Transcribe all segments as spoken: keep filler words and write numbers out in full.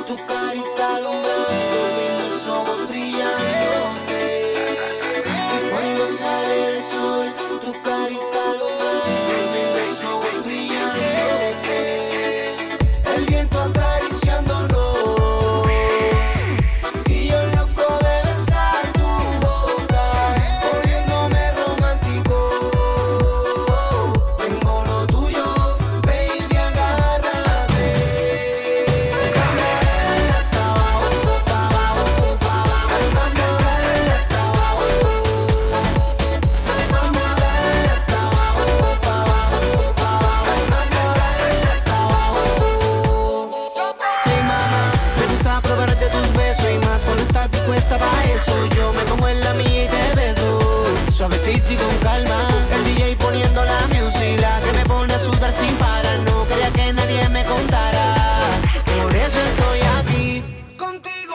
tu carita alumbrando y mis ojos brillándote. Y cuando sale el sol, tu carita alumbrando y mis ojos brillándote. El viento acariciándonos y yo loco de besar tu boca, poniéndome romántico. Tengo lo tuyo, baby, agárrate. Vamos a darle hasta abajo, pa' abajo, pa' abajo. Vamos a darle hasta abajo. Vamos a darle hasta abajo, pa' abajo, pa' abajo. Vamos a darle hasta abajo. Hey mamá, me gusta probar de tus besos y más cuando estás dispuesta pa' eso. Yo me pongo en la mía y te beso, suavecito y con calma. El D J poniendo la music, la que me pone a sudar sin parar. No quería que nadie me contara, por eso estoy aquí contigo.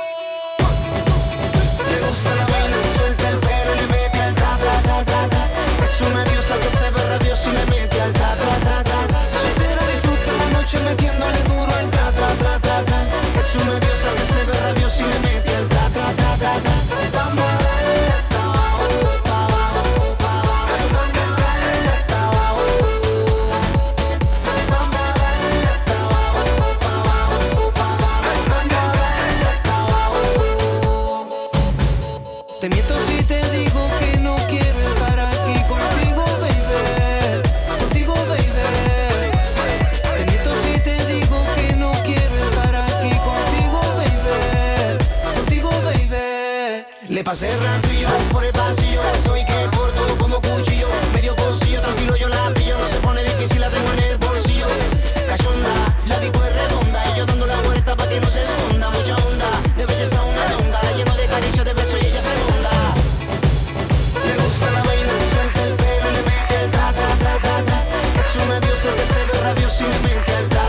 Le gusta la vaina, se suelta el pelo y le mete al tra, tra, tra, tra, tra. Es una diosa que se ve rabiosa y le mete al tra, tra, tra, tra, tra. Soltera disfruta la noche metiéndole duro al tra, tra, tra, tra, tra. Es una diosa que se ve rabiosa y le mete al tra, tra, tra, tra, tra. Vamos a darle hasta abajo, pa' abajo, pa' abajo. Vamos a darle hasta abajo. Vamos a darle hasta abajo, pa' abajo, pa' abajo. Vamos a darle hasta abajo. Te miento si te digo que no quiero estar aquí contigo, baby. Contigo, baby. Te miento si te digo que no quiero estar aquí contigo, baby. Contigo, baby. Le pasé rastrillo por el pasillo, soy que corto como cuchillo. Medio bolsillo, tranquilo yo la pillo. No se pone difícil, la tengo en el bolsillo. Cachonda, la disco es redonda y yo dando la vuelta pa' que no se esconda. Mucha onda, de belleza una longa, la lleno de caricia, de besos y ella se monda. Le gusta la vaina, se suelta el pelo y le mete el tra, tra, tra, tra, tra. Es una diosa que se ve rabiosa y le mete el tra.